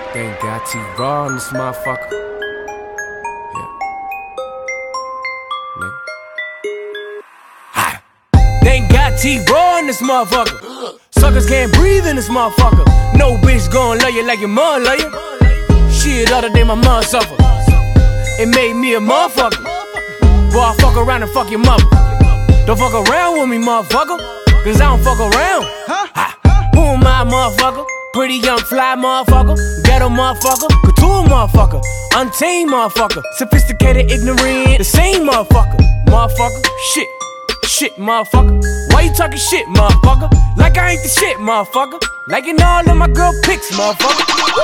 Thank God T-Raw in this motherfucker. Yeah. Nigga. Hi. Thank God T-Raw in this motherfucker. Suckers can't breathe in this motherfucker. No bitch gon' love you like your mom love you. Shit, other day my mom suffer. It made me a motherfucker. Boy, I fuck around and fuck your mother. Don't fuck around with me, motherfucker. Cause I don't fuck around. Who am I, motherfucker? Pretty young fly motherfucker, ghetto motherfucker, couture motherfucker, untamed motherfucker, sophisticated, ignorant, the same motherfucker, shit, motherfucker. Why you talking shit, motherfucker? Like I ain't the shit, motherfucker. Liking all of my girl pics, motherfucker.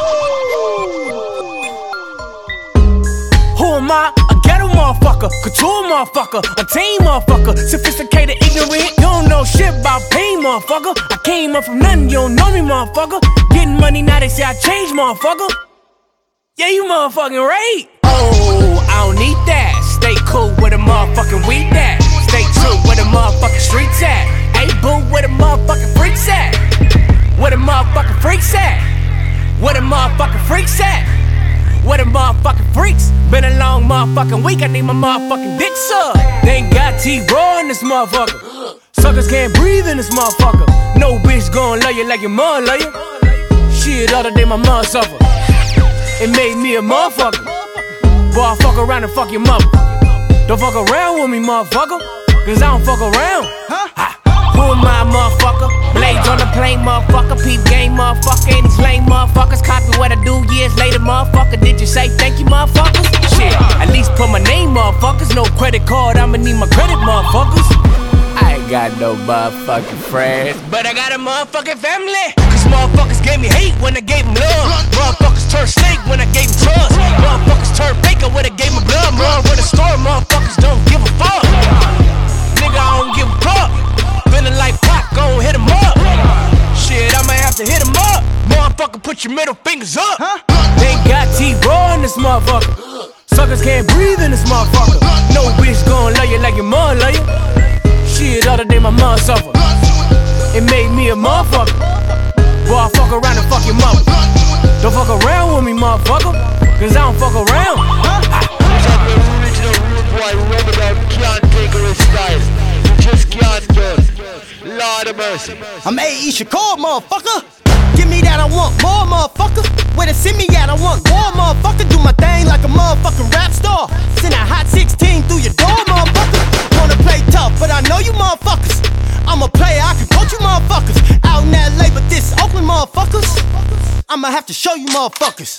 Who am I? A ghetto motherfucker, couture motherfucker, untamed motherfucker, sophisticated, ignorant. You don't know shit about pain, motherfucker. I came up from nothing, you don't know me, motherfucker. Getting money now, they say I changed, motherfucker. Yeah, you motherfucking right. Oh, I don't need that. Stay cool with a motherfucking weed that. Stay true where the motherfucking streets at. Hey boo, where the motherfucking freaks at? Where the motherfucking freaks at? Where the motherfucking freaks at? Where the motherfucking freaks? Been a long motherfucking week, I need my motherfucking dick sucked. Thank God T-Raw in this motherfucker. Suckers can't breathe in this motherfucker. No bitch gon' love you like your mom love you. Shit, other day my mom suffer. It made me a motherfucker. Boy, I fuck around and fuck your mother. Don't fuck around with me, motherfucker. Cause I don't fuck around. Who am I, motherfucker? Blades on the plane, motherfucker. Peep game, motherfucker. And these lame motherfuckers copy what I do years later, motherfucker. Did you say thank you, motherfuckers? Shit, at least put my name, motherfuckers. No credit card, I'ma need my credit, motherfuckers. I ain't got no motherfucking friends, but I got a motherfucking family. Cause motherfuckers gave me hate when I gave them love. Motherfuckers turned snake when I gave them trust. Motherfuckers turned baker when I gave them blood. Run with the store, motherfuckers don't give a fuck. Nigga, I don't give a fuck. Feeling like Pac, gon' hit him up. Shit, I might have to hit him up. Motherfucker, put your middle fingers up. Thank God T-Raw in this motherfucker. Suckers can't breathe in this motherfucker. No bitch gon' love you like your mom love you. Shit, other day my mom suffer. It made me a motherfucker. Boy, I fuck around and fuck your mother. Don't fuck around with me, motherfucker. Cause I don't fuck around. Original rude boy, remember that can't take her style. You just can't do it. Lord of mercy. I'm A.E. Shakur, motherfucker. Give me that, I want more, motherfucker. Where to send me at, I want more, motherfucker. Do my thing like a motherfucking rap star. Send that hot 16 through your door, motherfucker. Wanna play tough, but I know you motherfuckers. I'm a player, I can coach you motherfuckers. Out in LA, but this Oakland motherfuckers, I'ma have to show you motherfuckers.